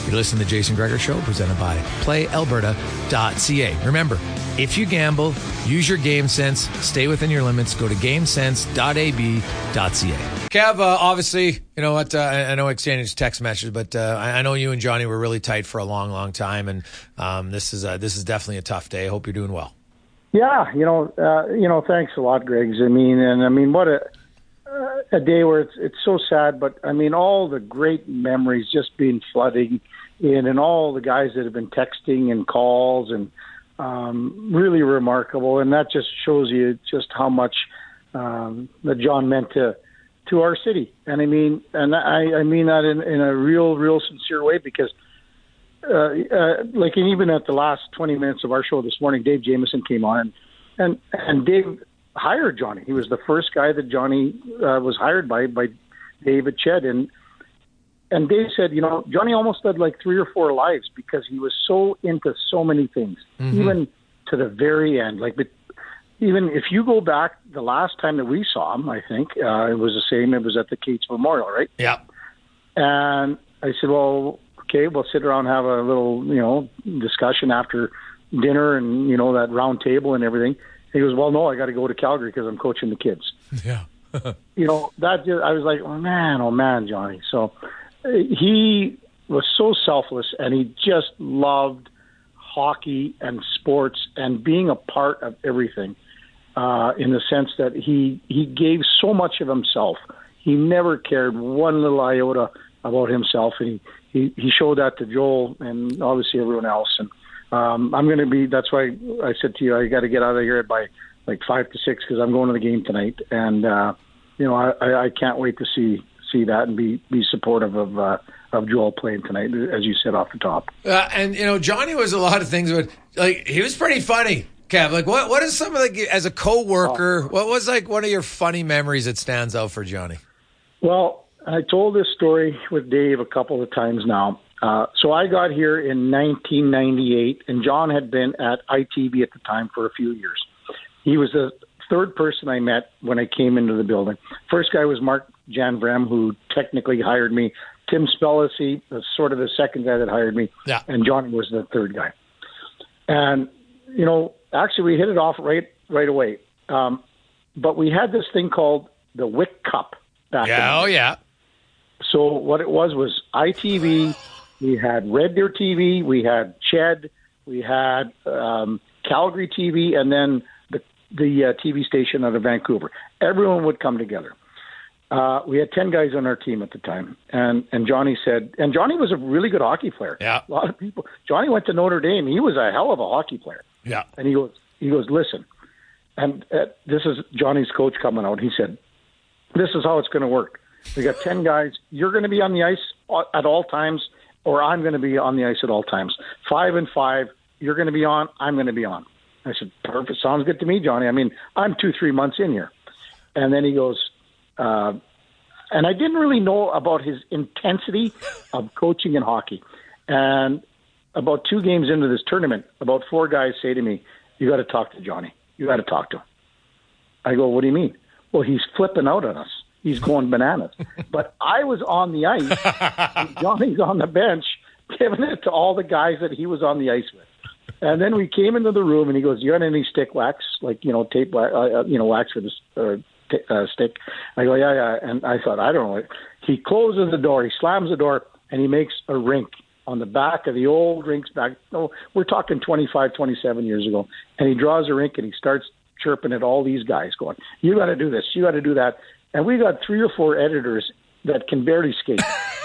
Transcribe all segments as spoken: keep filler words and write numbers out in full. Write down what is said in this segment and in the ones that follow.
You listen to the Jason Gregor Show, presented by play alberta dot c a. Remember, if you gamble, use your game sense, stay within your limits, go to game sense dot a b dot c a. Kev, uh, obviously, you know what, uh, I know I exchanged text messages, but uh, I, I know you and Johnny were really tight for a long, long time, and um, this is uh, this is definitely a tough day. I hope you're doing well. Yeah, you know, uh, you know, thanks a lot, Griggs. I mean, and I mean, what a uh, a day where it's it's so sad, but I mean, all the great memories just being flooding in, and all the guys that have been texting and calls, and um, really remarkable. And that just shows you just how much um, that John meant to to our city. And I mean, and I, I mean that in, in a real, real sincere way, because. Uh, uh, like, and even at the last twenty minutes of our show this morning, Dave Jameson came on, and and, and Dave hired Johnny. He was the first guy that Johnny uh, was hired by by David Ched, and and Dave said, you know, Johnny almost led like three or four lives because he was so into so many things, mm-hmm. even to the very end. Like, but even if you go back, the last time that we saw him, I think uh, it was the same. It was at the Cates Memorial, right? Yeah. And I said, well. Okay, we'll sit around and have a little, you know, discussion after dinner and, you know, that round table and everything. He goes, well, no, I got to go to Calgary because I'm coaching the kids. Yeah. You know, that just, I was like, oh, man, oh, man, Johnny. So uh, he was so selfless, and he just loved hockey and sports and being a part of everything uh, in the sense that he, he gave so much of himself. He never cared one little iota about himself, and he He he showed that to Joel and obviously everyone else. And um, I'm going to be. That's why I said to you, I got to get out of here by like five to six because I'm going to the game tonight. And uh, you know, I, I can't wait to see see that and be be supportive of uh, of Joel playing tonight, as you said off the top. Uh, and you know, Johnny was a lot of things, but like he was pretty funny. Kev, like what what is some of like as a coworker? Oh. What was like one of your funny memories that stands out for Johnny? Well. I told this story with Dave a couple of times now. Uh, so I got here in nineteen ninety-eight, and John had been at I T V at the time for a few years. He was the third person I met when I came into the building. First guy was Mark Janvrem, who technically hired me. Tim Spellacy was sort of the second guy that hired me, yeah. and Johnny was the third guy. And, you know, actually we hit it off right right away. Um, but we had this thing called the Wick Cup back yeah, then. Oh, yeah. So what it was was I T V, we had Red Deer T V, we had Ched, we had um, Calgary T V, and then the the uh, T V station out of Vancouver. Everyone would come together. Uh, we had ten guys on our team at the time, and and Johnny said, and Johnny was a really good hockey player. Yeah, a lot of people. Johnny went to Notre Dame. He was a hell of a hockey player. Yeah, and he goes, he goes, listen, and uh, this is Johnny's coach coming out. He said, this is how it's going to work. We got ten guys. You're going to be on the ice at all times, or I'm going to be on the ice at all times. Five and five. You're going to be on. I'm going to be on. I said, perfect. Sounds good to me, Johnny. I mean, I'm two, three months in here. And then he goes, uh, and I didn't really know about his intensity of coaching in hockey. And about two games into this tournament, about four guys say to me, you got to talk to Johnny. You got to talk to him. I go, what do you mean? Well, he's flipping out on us. He's going bananas. But I was on the ice, and Johnny's on the bench, giving it to all the guys that he was on the ice with. And then we came into the room, and he goes, you got any stick wax, like, you know, tape, uh, you know, wax for this uh, t- uh, stick? I go, yeah, yeah. And I thought, I don't know. He closes the door, he slams the door, and he makes a rink on the back of the old rinks back. No, we're talking twenty-five, twenty-seven years ago. And he draws a rink, and he starts chirping at all these guys going, you got to do this, you got to do that. And we got three or four editors that can barely skate.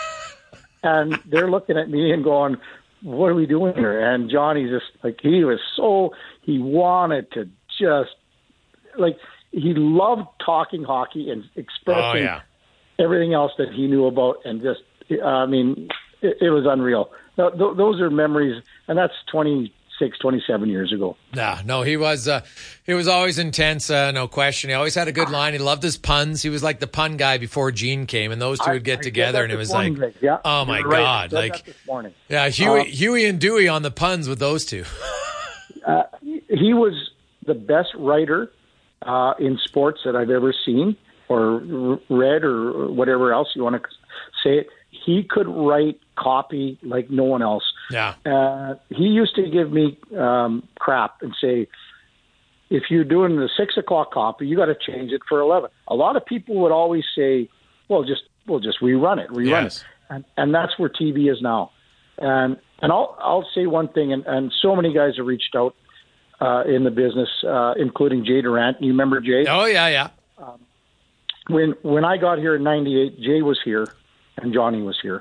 And they're looking at me and going, what are we doing here? And Johnny just, like, he was so, he wanted to just, like, he loved talking hockey and expressing oh, yeah. everything else that he knew about. And just, I mean, it, it was unreal. Now, th- those are memories, and that's twenty-six, twenty-seven years ago. Nah, no, he was uh, he was always intense, uh, no question. He always had a good line. He loved his puns. He was like the pun guy before Gene came, and those two would get I, I together, and it was morning, like, yeah, oh my right. God. Like, yeah, Huey, uh, Huey and Dewey on the puns with those two. uh, he was the best writer uh, in sports that I've ever seen or read or whatever else you want to say it. He could write copy like no one else. Yeah. Uh, he used to give me um, crap and say, if you're doing the six o'clock copy, you got to change it for eleven. A lot of people would always say, well, just we'll just rerun it, rerun yes. it. And, and that's where T V is now. And and I'll I'll say one thing, and, and so many guys have reached out uh, in the business, uh, including Jay Durant. You remember Jay? Oh, yeah, yeah. Um, when when I got here in ninety-eight, Jay was here and Johnny was here.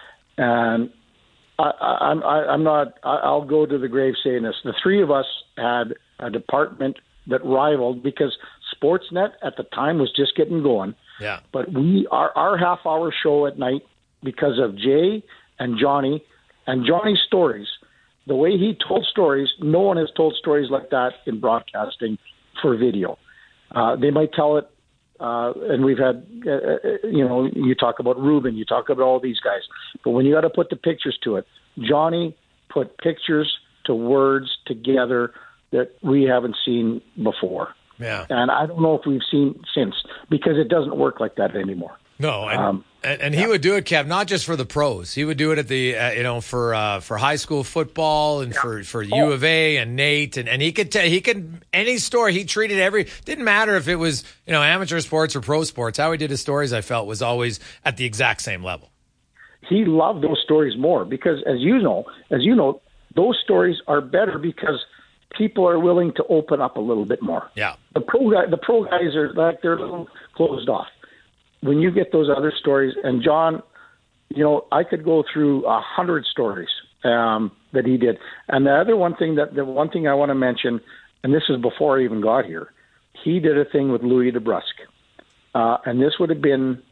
And I, I, I'm I, I'm not, I, I'll go to the grave saying this. The three of us had a department that rivaled because Sportsnet at the time was just getting going. Yeah. But we, our, our half hour show at night, because of Jay and Johnny and Johnny's stories, the way he told stories, no one has told stories like that in broadcasting for video. Uh, they might tell it, uh, and we've had, uh, you know, you talk about Ruben, you talk about all these guys, but when you got to put the pictures to it, Johnny put pictures to words together that we haven't seen before. Yeah. And I don't know if we've seen since, because it doesn't work like that anymore. No, and, um, and, and he yeah. would do it, Kev, not just for the pros. He would do it at the, uh, you know, for uh, for high school football and yeah. for, for oh. U of A and Nate, and, and he could tell he could any story he treated every didn't matter if it was you know amateur sports or pro sports. How he did his stories, I felt, was always at the exact same level. He loved those stories more because, as you know, as you know, those stories are better because people are willing to open up a little bit more. Yeah, the pro guy, the pro guys are like they're a little closed off. When you get those other stories, and John, you know, I could go through a hundred stories um, that he did. And the other one thing that the one thing I want to mention, and this is before I even got here, he did a thing with Louis DeBrusque, uh, and this would have been,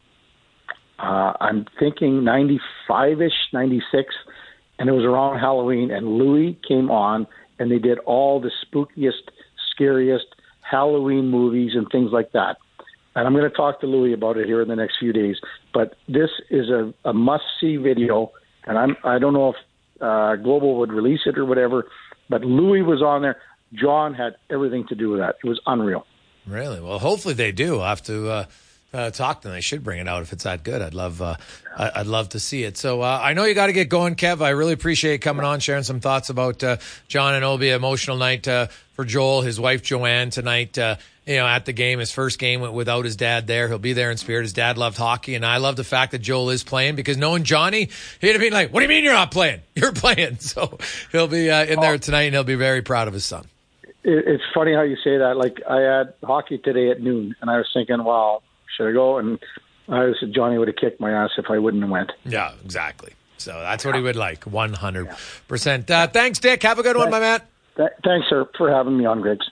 uh, I'm thinking ninety-five-ish, ninety-six, and it was around Halloween, and Louis came on, and they did all the spookiest, scariest Halloween movies and things like that. And I'm going to talk to Louis about it here in the next few days. But this is a, a must-see video, and I'm, I don't know if uh, Global would release it or whatever, but Louis was on there. John had everything to do with that. It was unreal. Really? Well, hopefully they do. I'll have to uh, uh, talk to them. They should bring it out if it's that good. I'd love uh, I'd love to see it. So uh, I know you got to get going, Kev. I really appreciate coming on, sharing some thoughts about uh, John, and it'll be an emotional night uh, for Joel, his wife Joanne tonight. Uh, you know, at the game, his first game without his dad there. He'll be there in spirit. His dad loved hockey, and I love the fact that Joel is playing because knowing Johnny, he'd have been like, what do you mean you're not playing? You're playing. So he'll be uh, in there tonight, and he'll be very proud of his son. It's funny how you say that. Like, I had hockey today at noon, and I was thinking, well, should I go? And I said Johnny would have kicked my ass if I wouldn't have went. Yeah, exactly. So that's what he would like, one hundred percent. Uh, thanks, Dick. Have a good one, my man. Th- thanks, sir, for having me on, Griggs.